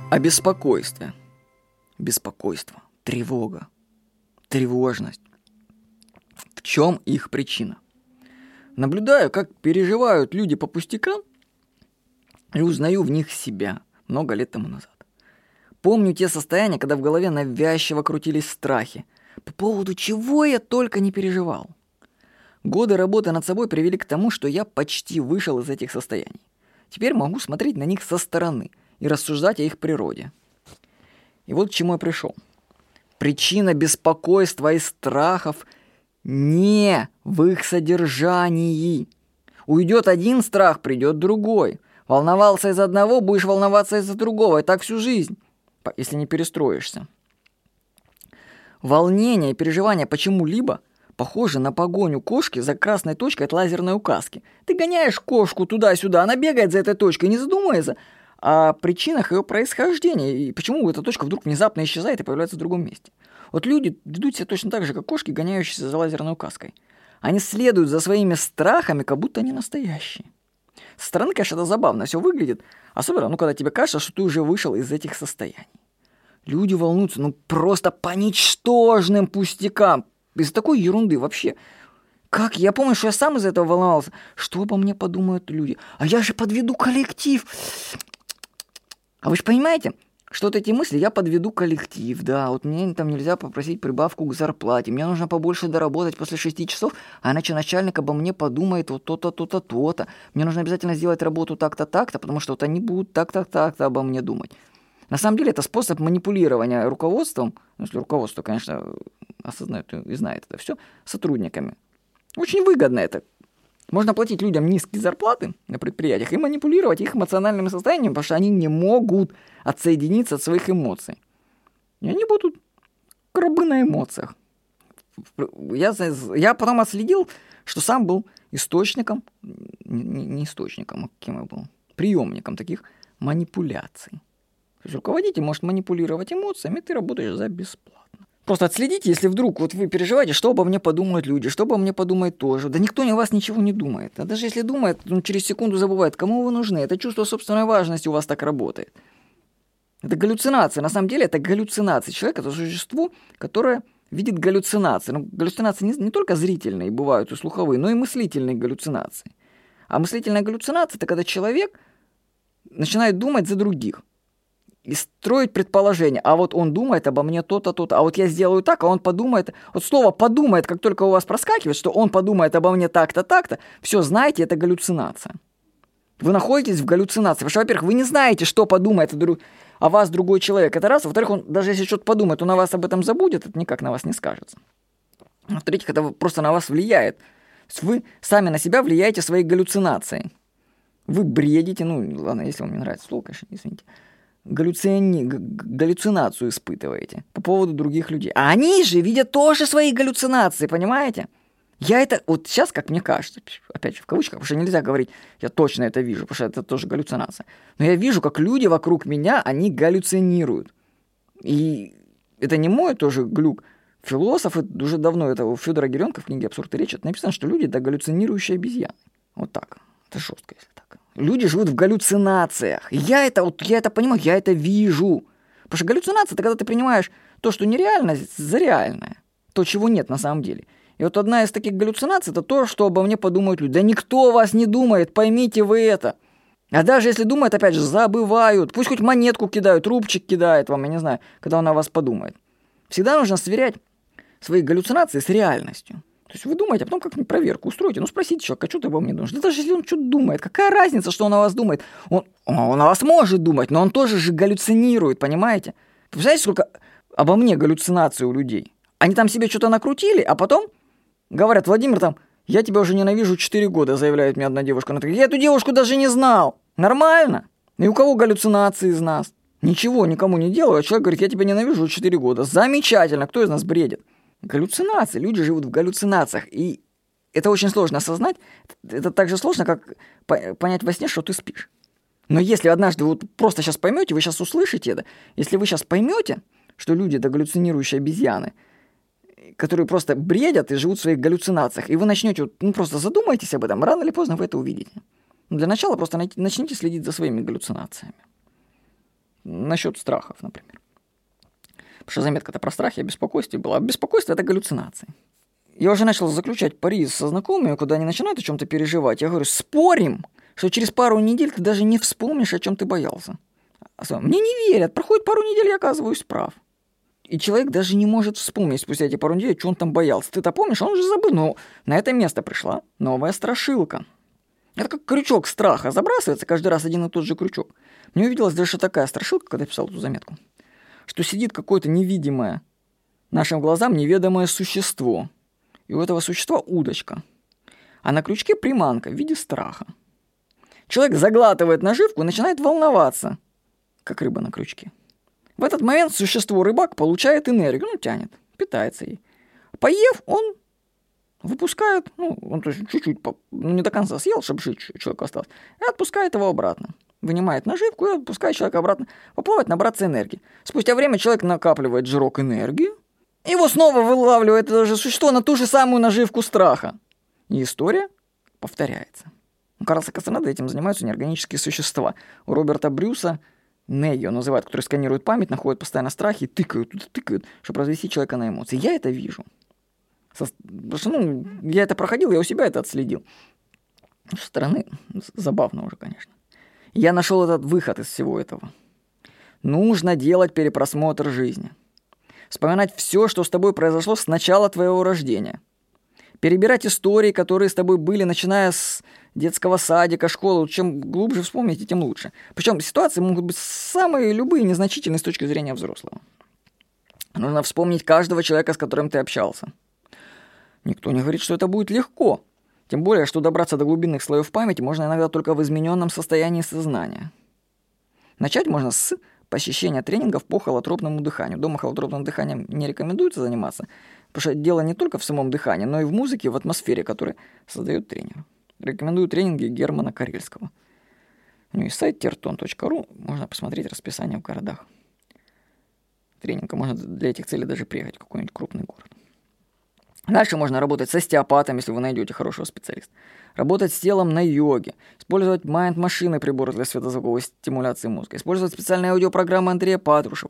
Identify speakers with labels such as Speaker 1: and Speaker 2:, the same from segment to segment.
Speaker 1: О беспокойстве. Беспокойство, тревога, тревожность. В чем их причина? Наблюдаю, как переживают люди по пустякам, и узнаю в них себя много лет тому назад. Помню те состояния, когда в голове навязчиво крутились страхи, по поводу чего я только не переживал. Годы работы над собой привели к тому, что я почти вышел из этих состояний. Теперь могу смотреть на них со стороны и рассуждать о их природе. И вот к чему я пришел. Причина беспокойства и страхов не в их содержании. Уйдет один страх, придет другой. Волновался из одного, будешь волноваться из-за другого. И так всю жизнь, если не перестроишься. Волнение и переживание почему-либо похоже на погоню кошки за красной точкой от лазерной указки. Ты гоняешь кошку туда-сюда, она бегает за этой точкой, не задумывается о причинах ее происхождения и почему эта точка вдруг внезапно исчезает и появляется в другом месте. Вот люди ведут себя точно так же, как кошки, гоняющиеся за лазерной указкой. Они следуют за своими страхами, как будто они настоящие. Со стороны, конечно, это забавно все выглядит, особенно, когда тебе кажется, что ты уже вышел из этих состояний. Люди волнуются, просто по ничтожным пустякам, из такой ерунды вообще. Как? Я помню, что я сам из этого волновался. Что обо мне подумают люди? А я же подведу коллектив. А вы же понимаете, что вот эти мысли, я подведу коллектив, да, вот мне там нельзя попросить прибавку к зарплате, мне нужно побольше доработать после 6 часов, а иначе начальник обо мне подумает вот то-то, то-то, то-то. Мне нужно обязательно сделать работу так-то, так-то, потому что вот они будут так-то, так-то обо мне думать. На самом деле это способ манипулирования руководством, если руководство, конечно, осознает и знает это все, сотрудниками. Очень выгодно это. Можно платить людям низкие зарплаты на предприятиях и манипулировать их эмоциональным состоянием, потому что они не могут отсоединиться от своих эмоций. И они будут рабы на эмоциях. Я потом отследил, что сам был источником, не источником, а кем я был, приемником таких манипуляций. То есть руководитель может манипулировать эмоциями, и ты работаешь за бесплатно. Просто отследите, если вдруг вот вы переживаете, что обо мне подумают люди, что обо мне подумает тоже. Да никто о вас ничего не думает. А даже если думает, он через секунду забывает, кому вы нужны. Это чувство собственной важности у вас так работает. Это галлюцинация. На самом деле это галлюцинация. Человек — это существо, которое видит галлюцинации. Но галлюцинации не только зрительные бывают и слуховые, но и мыслительные галлюцинации. А мыслительная галлюцинация — это когда человек начинает думать за других. И строить предположение. А вот он думает обо мне то-то, то-то. А вот я сделаю так, а он подумает. Вот слово «подумает», как только у вас проскакивает, что он подумает обо мне так-то, так-то, все, знаете, это галлюцинация. Вы находитесь в галлюцинации. Потому что, во-первых, вы не знаете, что подумает о вас другой человек. Это раз. Во-вторых, он даже если что-то подумает, он о вас об этом забудет, это никак на вас не скажется. В-третьих, это просто на вас влияет. То есть вы сами на себя влияете своей галлюцинацией. Вы бредите, ладно, если вам не нравится слово, конечно, извините. Галлюцинацию испытываете по поводу других людей. А они же видят тоже свои галлюцинации, понимаете? Я это, вот сейчас, как мне кажется, опять же в кавычках, потому что нельзя говорить, я точно это вижу, потому что это тоже галлюцинация. Но я вижу, как люди вокруг меня, они галлюцинируют. И это не мой тоже глюк. Философы уже давно, это у Федора Геренко в книге «Абсурд и речь», это написано, что люди — это галлюцинирующие обезьяны. Вот так. Это жестко, если так. Люди живут в галлюцинациях. Я это понимаю, я это вижу. Потому что галлюцинация — это когда ты принимаешь то, что нереально, за реальное. То, чего нет на самом деле. И вот одна из таких галлюцинаций — это то, что обо мне подумают люди. Да никто о вас не думает, поймите вы это. А даже если думают, опять же, забывают. Пусть хоть монетку кидают, рубчик кидает вам, я не знаю, когда он о вас подумает. Всегда нужно сверять свои галлюцинации с реальностью. То есть вы думаете, а потом как-нибудь проверку устроите. Спросите человека, а что ты обо мне думаешь? Да даже если он что-то думает, какая разница, что он о вас думает? Он о вас может думать, но он тоже же галлюцинирует, понимаете? Вы знаете, сколько обо мне галлюцинаций у людей? Они там себе что-то накрутили, а потом говорят: Владимир, я тебя уже ненавижу 4 года, заявляет мне одна девушка. Она такая: я эту девушку даже не знал. Нормально? И у кого галлюцинации из нас? Ничего никому не делаю, а человек говорит: я тебя ненавижу уже 4 года. Замечательно, кто из нас бредит? Галлюцинации. Люди живут в галлюцинациях. И это очень сложно осознать. Это так же сложно, как понять во сне, что ты спишь. Но если однажды вы просто сейчас поймете, вы сейчас услышите это, если вы сейчас поймете, что люди — это галлюцинирующие обезьяны, которые просто бредят и живут в своих галлюцинациях, и вы начнете, просто задумайтесь об этом, рано или поздно вы это увидите. Но для начала просто начните следить за своими галлюцинациями. насчет страхов, например. Потому что заметка-то про страхи и беспокойство была. А беспокойство – это галлюцинации. Я уже начал заключать пари со знакомыми, когда они начинают о чем-то переживать. Я говорю, спорим, что через пару недель ты даже не вспомнишь, о чем ты боялся. Мне не верят. Проходит пару недель, я оказываюсь прав. И человек даже не может вспомнить спустя эти пару недель, что он там боялся. Ты-то помнишь, он уже забыл, но на это место пришла новая страшилка. Это как крючок страха. Забрасывается каждый раз один и тот же крючок. Мне увиделась даже такая страшилка, когда я писал эту заметку, что сидит какое-то невидимое нашим глазам неведомое существо. И у этого существа удочка. А на крючке приманка в виде страха. Человек заглатывает наживку и начинает волноваться, как рыба на крючке. В этот момент существо-рыбак получает энергию, тянет, питается ей. Поев, он выпускает, он то есть чуть-чуть, не до конца съел, чтобы жить человеку осталось, и отпускает его обратно. Вынимает наживку и отпускает человека обратно, поплавать, набраться энергии. Спустя время человек накапливает жирок энергии, и его снова вылавливает это же существо на ту же самую наживку страха. И история повторяется. У Карлса Кастанеды этим занимаются неорганические существа. У Роберта Брюса Неги он называет, которые сканируют память, находят постоянно страхи и тыкают, чтобы развести человека на эмоции. Я это вижу. Потому что, я это проходил, я у себя это отследил. Со стороны забавно уже, конечно. Я нашел этот выход из всего этого. Нужно делать перепросмотр жизни. Вспоминать все, что с тобой произошло с начала твоего рождения. Перебирать истории, которые с тобой были, начиная с детского садика, школы. Чем глубже вспомните, тем лучше. Причем ситуации могут быть самые любые, незначительные с точки зрения взрослого. Нужно вспомнить каждого человека, с которым ты общался. Никто не говорит, что это будет легко. Тем более, что добраться до глубинных слоев памяти можно иногда только в измененном состоянии сознания. Начать можно с посещения тренингов по холотропному дыханию. Дома холотропным дыханием не рекомендуется заниматься, потому что дело не только в самом дыхании, но и в музыке, в атмосфере, которую создает тренер. Рекомендую тренинги Германа Карельского. У него есть сайт terton.ru, можно посмотреть расписание в городах. Тренинга можно для этих целей даже приехать в какой-нибудь крупный город. Дальше можно работать с остеопатом, если вы найдете хорошего специалиста. Работать с телом на йоге. Использовать майнд-машины, приборы для светозвуковой стимуляции мозга. Использовать специальные аудиопрограммы Андрея Патрушева.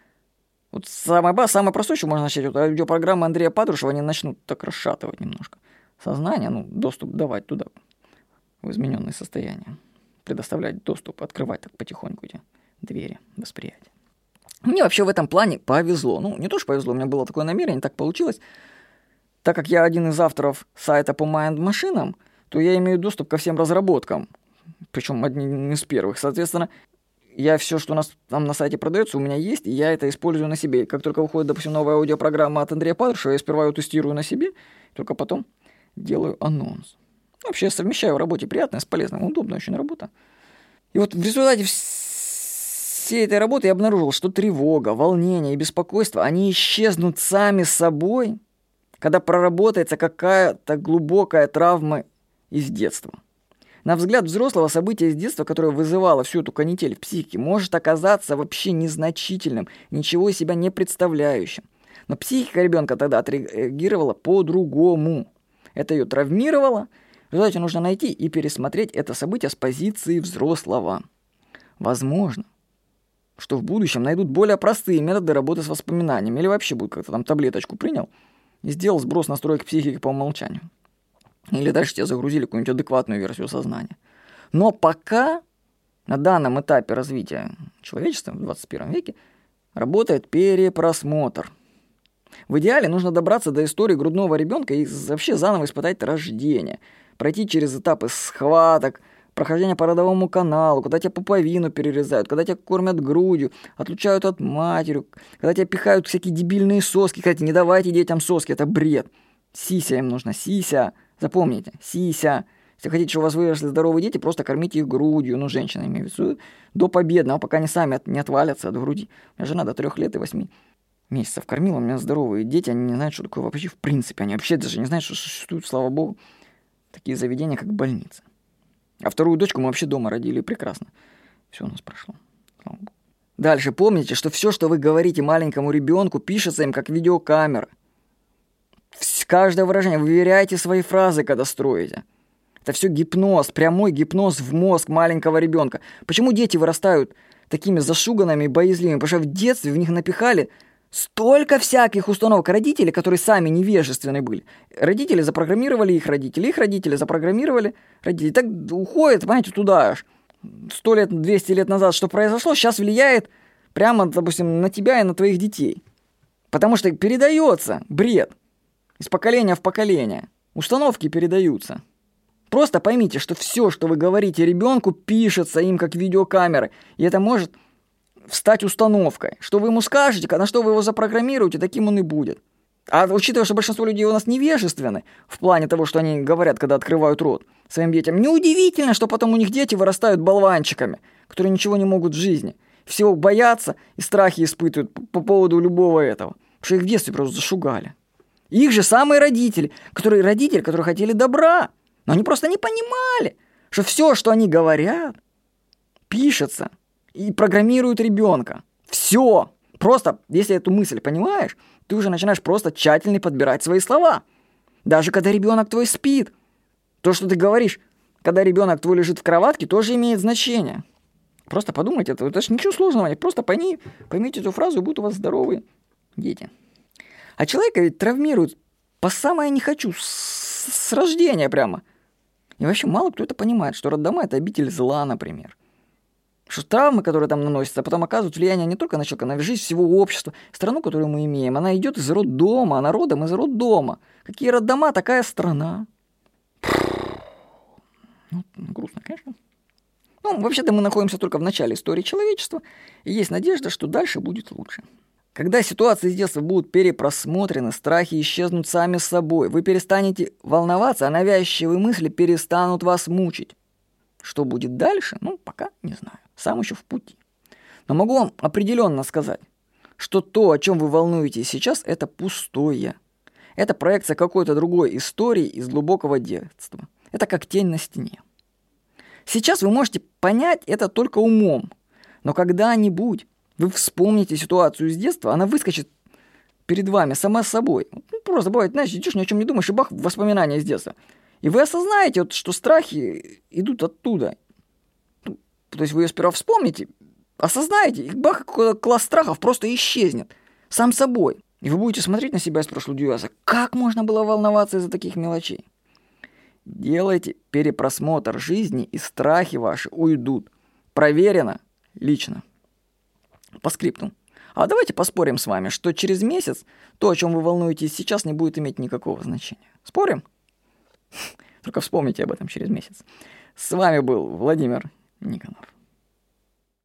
Speaker 1: Вот самое простое, что можно начать. Вот аудиопрограммы Андрея Патрушева, они начнут так расшатывать немножко сознание, доступ давать туда, в измененное состояние. Предоставлять доступ, открывать так потихоньку эти двери восприятия. Мне вообще в этом плане повезло. Не то, что повезло, у меня было такое намерение, так получилось. Так как я один из авторов сайта по майнд-машинам, то я имею доступ ко всем разработкам, причем одним из первых. Соответственно, я все, что у нас там на сайте продается, у меня есть, и я это использую на себе. И как только выходит, допустим, новая аудиопрограмма от Андрея Патрушева, я сперва ее тестирую на себе, только потом делаю анонс. Вообще я совмещаю в работе приятное с полезным, удобная очень работа. И вот в результате всей этой работы я обнаружил, что тревога, волнение и беспокойство, они исчезнут сами собой, когда проработается какая-то глубокая травма из детства. На взгляд взрослого, событие из детства, которое вызывало всю эту канитель в психике, может оказаться вообще незначительным, ничего из себя не представляющим. Но психика ребенка тогда отреагировала по-другому. Это ее травмировало. В результате нужно найти и пересмотреть это событие с позиции взрослого. Возможно, что в будущем найдут более простые методы работы с воспоминаниями. Или вообще будет как-то там таблеточку принял и сделал сброс настроек психики по умолчанию. Или дальше тебе загрузили какую-нибудь адекватную версию сознания. Но пока на данном этапе развития человечества в 21 веке работает перепросмотр. В идеале нужно добраться до истории грудного ребенка и вообще заново испытать рождение. Пройти через этапы схваток, прохождения по родовому каналу, когда тебя пуповину перерезают, когда тебя кормят грудью, отлучают от матери, когда тебя пихают всякие дебильные соски. Кстати, не давайте детям соски, это бред. Сися им нужно, сися. Запомните, сися. Если хотите, чтобы у вас выросли здоровые дети, просто кормите их грудью. Женщина имею в виду, до победного, пока они сами не отвалятся от груди. У меня жена до 3 лет и 8 месяцев кормила. У меня здоровые дети, они не знают, что такое вообще в принципе. Они вообще даже не знают, что существуют, слава богу, такие заведения, как больницы. А вторую дочку мы вообще дома родили прекрасно. Все у нас прошло. Слава богу. Дальше помните, что все, что вы говорите маленькому ребенку, пишется им как видеокамера. Каждое выражение, выверяйте свои фразы, когда строите. Это все гипноз, прямой гипноз в мозг маленького ребенка. Почему дети вырастают такими зашуганными и боязливыми, потому что в детстве в них напихали столько всяких установок. Родители, которые сами невежественны были. Родители запрограммировали их родители запрограммировали родителей. Так уходит, понимаете, туда аж. 100 лет, 200 лет назад что произошло, сейчас влияет прямо, допустим, на тебя и на твоих детей. Потому что передается бред из поколения в поколение. Установки передаются. Просто поймите, что все, что вы говорите ребенку, пишется им как видеокамеры. И это может стать установкой. Что вы ему скажете, на что вы его запрограммируете, таким он и будет. А учитывая, что большинство людей у нас невежественны в плане того, что они говорят, когда открывают рот своим детям, неудивительно, что потом у них дети вырастают болванчиками, которые ничего не могут в жизни. Всего боятся и страхи испытывают по поводу любого этого. Потому что их в детстве просто зашугали. Их же самые родители, которые хотели добра. Но они просто не понимали, что все, что они говорят, пишется и программирует ребенка. Все. Просто, если эту мысль понимаешь, ты уже начинаешь просто тщательно подбирать свои слова. Даже когда ребенок твой спит. То, что ты говоришь, когда ребенок твой лежит в кроватке, тоже имеет значение. Просто подумайте, это же ничего сложного. Просто поймите эту фразу, и будут у вас здоровые дети. А человека ведь травмируют по самое не хочу, с рождения прямо. И вообще мало кто это понимает, что роддома – это обитель зла, например. Что травмы, которые там наносятся, потом оказывают влияние не только на человека, но и на жизнь всего общества. Страну, которую мы имеем, она идет из роддома, она родом из роддома. Какие роддома, такая страна. Ну, грустно, конечно. Ну, вообще-то мы находимся только в начале истории человечества, и есть надежда, что дальше будет лучше. Когда ситуации из детства будут перепросмотрены, страхи исчезнут сами собой. Вы перестанете волноваться, а навязчивые мысли перестанут вас мучить. Что будет дальше? Ну, пока не знаю. Сам еще в пути. Но могу вам определенно сказать, что то, о чем вы волнуетесь сейчас, это пустое. Это проекция какой-то другой истории из глубокого детства. Это как тень на стене. Сейчас вы можете понять это только умом. Но когда-нибудь вы вспомните ситуацию из детства, она выскочит перед вами сама собой. Ну, просто бывает, знаешь, идешь, ни о чем не думаешь, и бах, воспоминания из детства. И вы осознаете, вот, что страхи идут оттуда. То есть вы ее сперва вспомните, осознаете, и бах, класс страхов просто исчезнет сам собой. И вы будете смотреть на себя из прошлого удивляться, как можно было волноваться из-за таких мелочей. Делайте перепросмотр жизни, и страхи ваши уйдут. Проверено лично. По скрипту. А давайте поспорим с вами, что через месяц то, о чем вы волнуетесь сейчас, не будет иметь никакого значения. Спорим? Только вспомните об этом через месяц. С вами был Владимир Никонов.